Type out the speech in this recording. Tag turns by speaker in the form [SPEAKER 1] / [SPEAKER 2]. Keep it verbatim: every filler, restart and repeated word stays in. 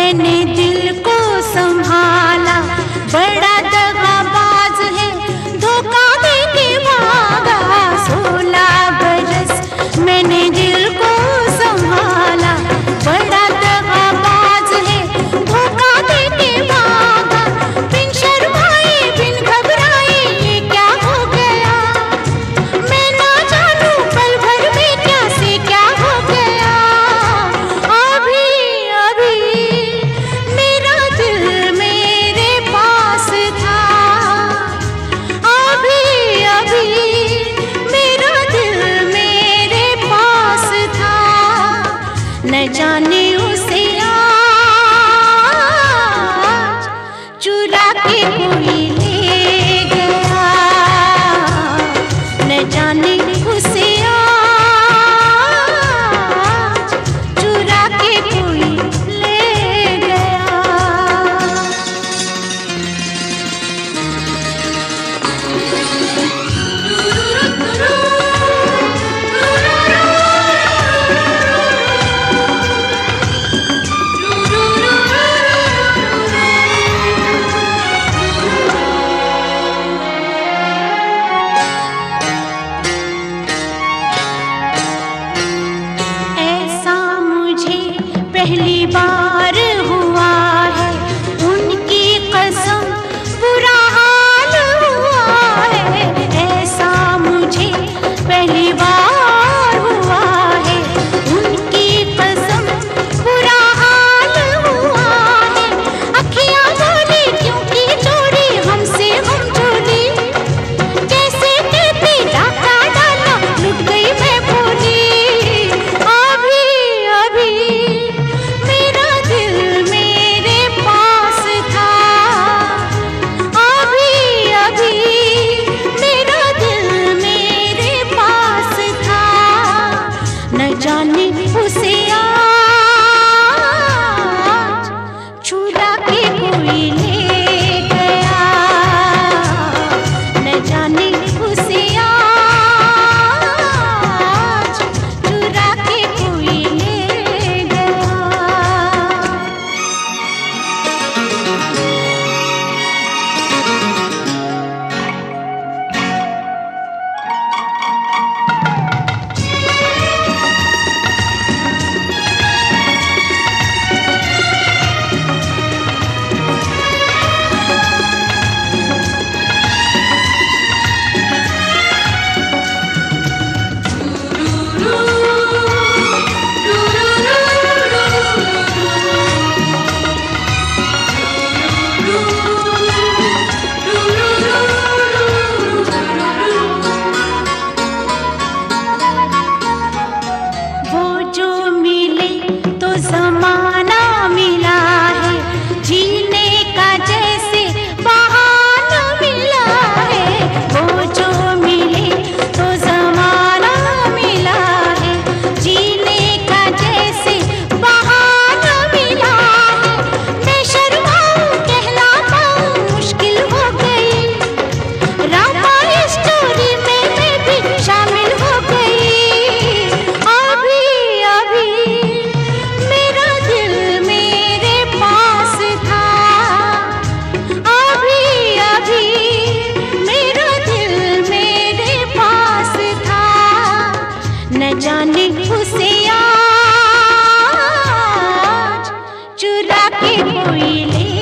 [SPEAKER 1] मैंने दिल को संभाला, बड़ा दगाबाज है, धोखा देके भागा। सोलह बरस मैंने दिल को संभाला, बड़ा दगाबाज है, धोखा देके भागा। बिन शर्माए बिन घबराए ये क्या हो गया, मैं ना जानू पल भर में क्या से क्या हो गया। अभी अभी मेरा दिल मेरे पास था, अभी अभी मेरा दिल मेरे पास था। न जाने उसे आज चुरा के कोई ले गया, न जाने उसे आज चुरा के कोई ले गया। ऐसा मुझे पहली बार हुआ है, उनकी कसम बुरा हाल हुआ है। ऐसा मुझे पहली बार हुआ है, उनकी कसम बुरा हाल हुआ है। अखियाँ बोली क्योंकि जोड़ी हमसे हम जोड़ी, जैसे कहती डाका डाला लुट गई मैं भोली। अभी अभी मेरा दिल मेरे पास था, अभी अभी मेरा दिल मेरे पास था। न जाने उसे आज चुरा के कोई ले गया, न जाने उसे आज चुरा के कोई ले गया। वो जो मिले तो ज़माना मिला है, जीने का जैसे बहाना मिला है। वो जो मिले तो ज़माना मिला है, जीने का जैसे बहाना मिला है। मैं शर्माऊं कहना पाऊं मुश्किल हो गई, रामा स्टोरी में मैं भी शामिल हो गई। अभी अभी मेरा दिल मेरे पास था, अभी अभी मेरा दिल मेरे पास था। न जाने उसे आज चुरा के कोई ले